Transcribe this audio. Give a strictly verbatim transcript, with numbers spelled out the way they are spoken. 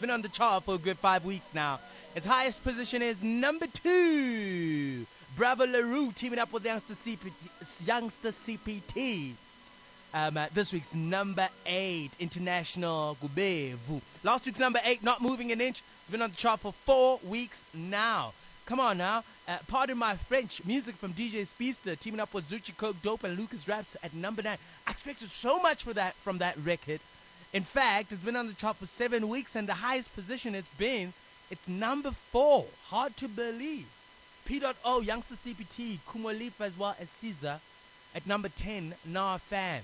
been on the chart for a good five weeks now. Its highest position is number two. Bravo LaRue teaming up with Youngster C P T. Youngster C P T. Um, uh, this week's number eight, International Gubevu. Last week's number eight, not moving an inch. Been on the chart for four weeks now. Come on now. Uh, pardon my French. Music from D J Speedster teaming up with Zuchi Coke Dope and Lucas Raps at number nine. I expected so much for that from that record. In fact, it's been on the chart for seven weeks and the highest position it's been, it's number four. Hard to believe. P O, Youngster C P T, Kumolifa as well as Caesar at number ten, Nah Fan.